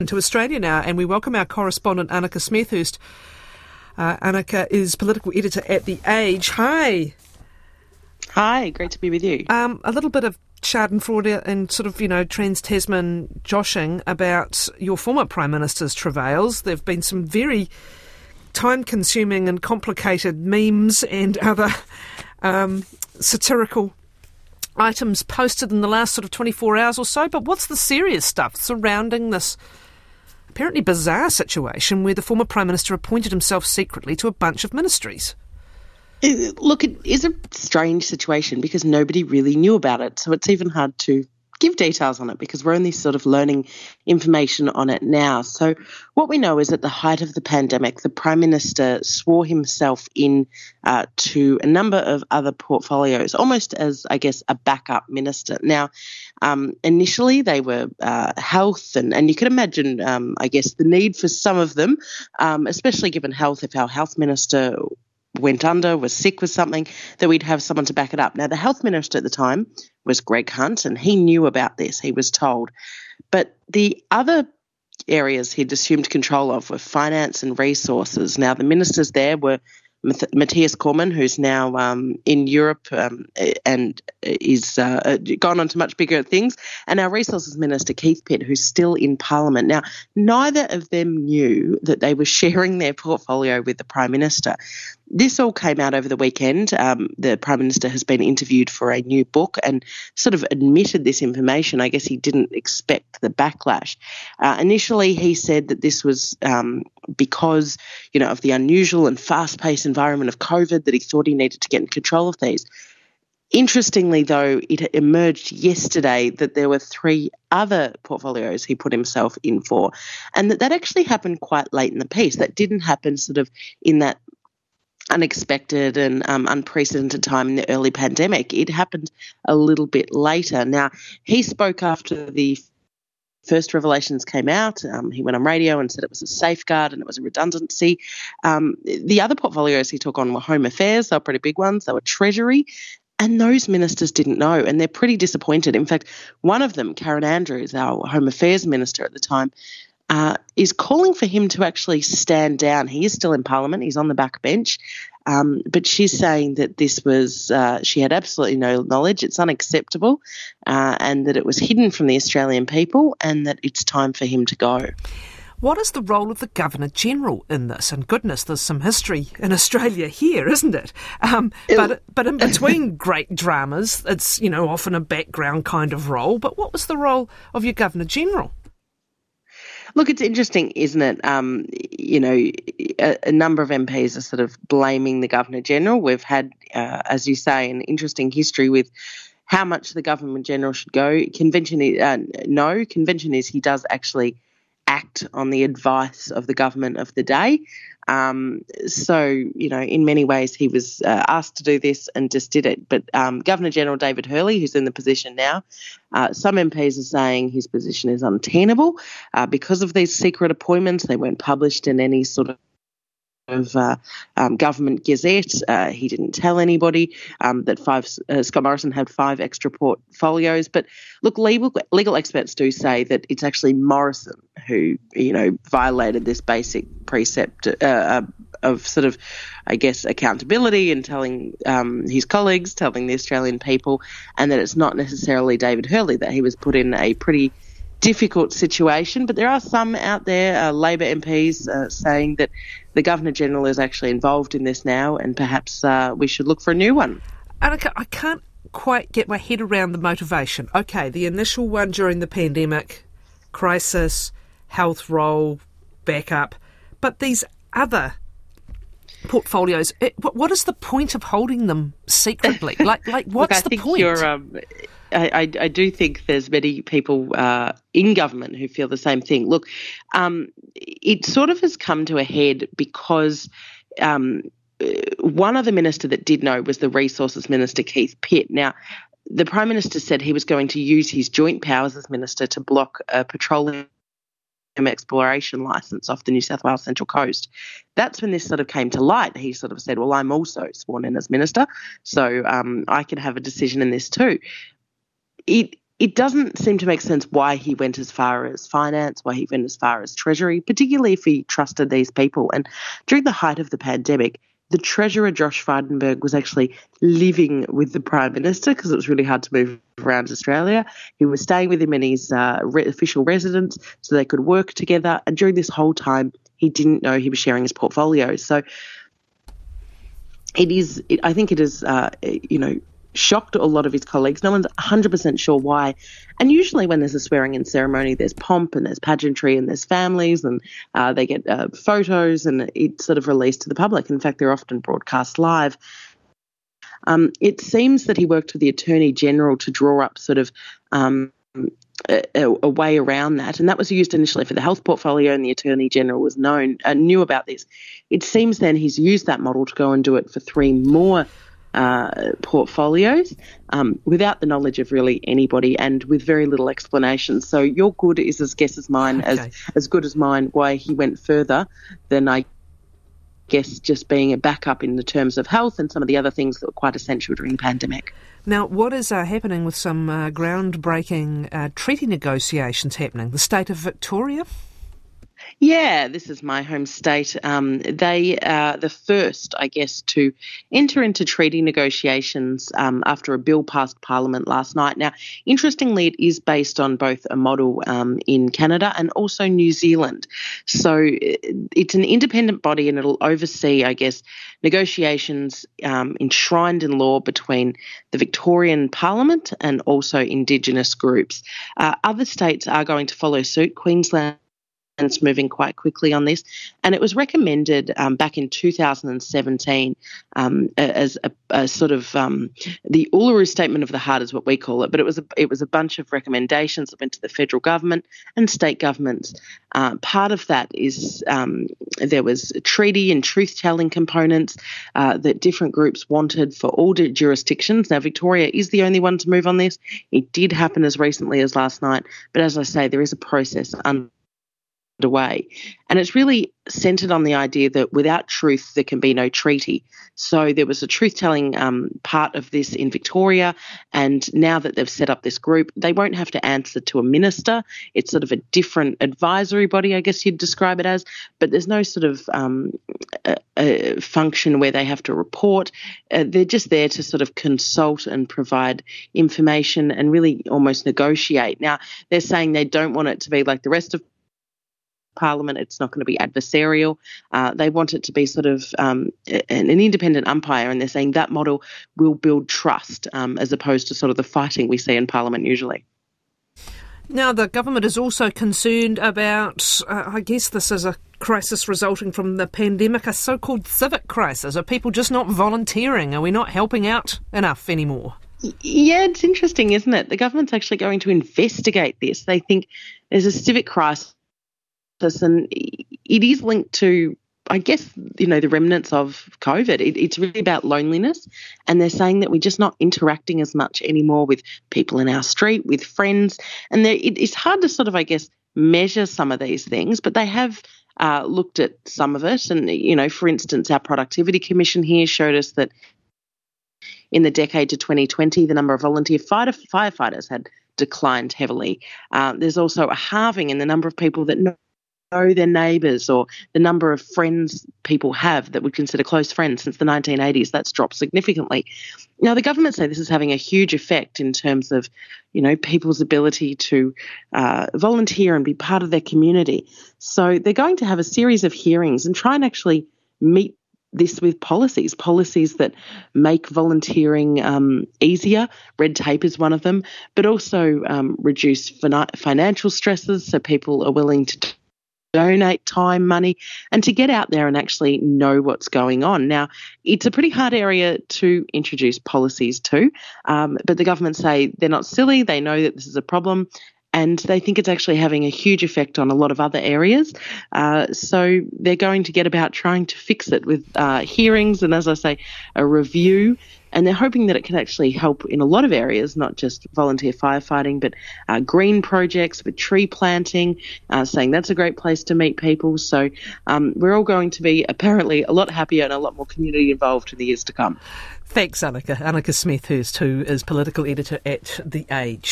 To Australia now, and we welcome our correspondent Annika Smethurst. Annika is political editor at The Age. Hi. Hi, great to be with you. A little bit of schadenfreude and sort of, trans-Tasman joshing about your former Prime Minister's travails. There have been some very time-consuming and complicated memes and other satirical items posted in the last sort of 24 hours or so. But what's the serious stuff surrounding this apparently bizarre situation where the former Prime Minister appointed himself secretly to a bunch of ministries? Look, it is a strange situation because nobody really knew about it, so it's even hard to give details on it because we're only sort of learning information on it now. So what we know is at the height of the pandemic, the Prime Minister swore himself in to a number of other portfolios, almost as, I guess, a backup minister. Now, initially they were health, and you can imagine, I guess, the need for some of them, especially given health, if our health minister went under, was sick with something, that we'd have someone to back it up. Now, the health minister at the time was Greg Hunt, and he knew about this, he was told. But the other areas he'd assumed control of were finance and resources. Now, the ministers there were Matthias Cormann, who's now in Europe and is gone on to much bigger things, and our Resources Minister, Keith Pitt, who's still in Parliament. Now, neither of them knew that they were sharing their portfolio with the Prime Minister. This all came out over the weekend. The Prime Minister has been interviewed for a new book and sort of admitted this information. I guess he didn't expect the backlash. Initially, he said that this was because, of the unusual and fast-paced environment of COVID, that he thought he needed to get in control of these. Interestingly, though, it emerged yesterday that there were 3 other portfolios he put himself in for, and that actually happened quite late in the piece. That didn't happen sort of in that unexpected and unprecedented time in the early pandemic. It happened a little bit later. Now, he spoke after the first revelations came out. He went on radio and said it was a safeguard and it was a redundancy. The other portfolios he took on were Home Affairs. They were pretty big ones. They were Treasury. And those ministers didn't know, and they're pretty disappointed. In fact, one of them, Karen Andrews, our Home Affairs Minister at the time, is calling for him to actually stand down. He is still in Parliament. He's on the back bench. But she's saying that this was, she had absolutely no knowledge, it's unacceptable, and that it was hidden from the Australian people, and that it's time for him to go. What is the role of the Governor-General in this? And goodness, there's some history in Australia here, isn't it? But in between great dramas, it's, often a background kind of role. But what was the role of your Governor-General? Look, it's interesting, isn't it? A number of MPs are sort of blaming the Governor-General. We've had, as you say, an interesting history with how much the Governor-General should go. Convention is he does actually act on the advice of the government of the day. So, in many ways he was asked to do this and just did it. But Governor-General David Hurley, who's in the position now, some MPs are saying his position is untenable because of these secret appointments. They weren't published in any sort of government gazette. He didn't tell anybody that Scott Morrison had 5 extra portfolios. But look, legal experts do say that it's actually Morrison who, violated this basic precept of sort of, I guess, accountability and telling his colleagues, telling the Australian people, and that it's not necessarily David Hurley, that he was put in a pretty difficult situation. But there are some out there, Labor MPs, saying that the Governor-General is actually involved in this now, and perhaps we should look for a new one. Annika, I can't quite get my head around the motivation. Okay, the initial one during the pandemic, crisis, health role, backup, but these other portfolios, what is the point of holding them secretly? Like what's the point? I do think there's many people in government who feel the same thing. Look, it sort of has come to a head because one other minister that did know was the Resources Minister, Keith Pitt. Now, the Prime Minister said he was going to use his joint powers as minister to block a petroleum exploration licence off the New South Wales Central Coast. That's when this sort of came to light. He sort of said, well, I'm also sworn in as minister, so I can have a decision in this too. It it doesn't seem to make sense why he went as far as finance, why he went as far as treasury, particularly if he trusted these people. And during the height of the pandemic, the Treasurer, Josh Frydenberg, was actually living with the Prime Minister because it was really hard to move around Australia. He was staying with him in his official residence so they could work together. And during this whole time, he didn't know he was sharing his portfolio. So I think it is, shocked a lot of his colleagues. No one's 100% sure why. And usually when there's a swearing-in ceremony, there's pomp and there's pageantry and there's families and they get photos and it's sort of released to the public. In fact, they're often broadcast live. It seems that he worked with the Attorney General to draw up sort of a way around that, and that was used initially for the health portfolio, and the Attorney General was knew about this. It seems then he's used that model to go and do it for 3 more portfolios without the knowledge of really anybody and with very little explanation. So your good is as guess as mine, as good as mine, why he went further than I guess just being a backup in the terms of health and some of the other things that were quite essential during the pandemic. Now, what is happening with some groundbreaking treaty negotiations happening? The state of Victoria? Yeah, this is my home state. They are the first, I guess, to enter into treaty negotiations after a bill passed Parliament last night. Now, interestingly, it is based on both a model in Canada and also New Zealand. So it's an independent body and it'll oversee, I guess, negotiations enshrined in law between the Victorian Parliament and also Indigenous groups. Other states are going to follow suit. Queensland is moving quite quickly on this, and it was recommended back in 2017 as a sort of the Uluru Statement of the Heart is what we call it, but it was a bunch of recommendations that went to the federal government and state governments. Part of that is there was treaty and truth-telling components that different groups wanted for all jurisdictions. Now, Victoria is the only one to move on this. It did happen as recently as last night, but as I say, there is a process underway. And it's really centred on the idea that without truth, there can be no treaty. So there was a truth-telling part of this in Victoria, and now that they've set up this group, they won't have to answer to a minister. It's sort of a different advisory body, I guess you'd describe it as, but there's no sort of a function where they have to report. They're just there to sort of consult and provide information and really almost negotiate. Now, they're saying they don't want it to be like the rest of Parliament. It's not going to be adversarial. They want it to be sort of an independent umpire, and they're saying that model will build trust as opposed to sort of the fighting we see in Parliament usually. Now, the government is also concerned about, I guess this is a crisis resulting from the pandemic, a so-called civic crisis. Are people just not volunteering? Are we not helping out enough anymore? Yeah, it's interesting, isn't it? The government's actually going to investigate this. They think there's a civic crisis, and it is linked to, I guess, the remnants of COVID. It's really about loneliness, and they're saying that we're just not interacting as much anymore with people in our street, with friends, and it's hard to sort of, I guess, measure some of these things, but they have looked at some of it. And, for instance, our Productivity Commission here showed us that in the decade to 2020, the number of volunteer firefighters had declined heavily. There's also a halving in the number of people that know their neighbours, or the number of friends people have that would consider close friends since the 1980s. That's dropped significantly. Now, the government say this is having a huge effect in terms of, people's ability to volunteer and be part of their community. So they're going to have a series of hearings and try and actually meet this with policies that make volunteering easier. Red tape is one of them, but also reduce financial stresses so people are willing to donate time, money, and to get out there and actually know what's going on. Now, it's a pretty hard area to introduce policies to, but the government say they're not silly. They know that this is a problem, and they think it's actually having a huge effect on a lot of other areas. So they're going to get about trying to fix it with hearings and, as I say, a review. And they're hoping that it can actually help in a lot of areas, not just volunteer firefighting, but green projects with tree planting, saying that's a great place to meet people. So we're all going to be apparently a lot happier and a lot more community involved in the years to come. Thanks, Annika. Annika Smethurst, who is political editor at The Age.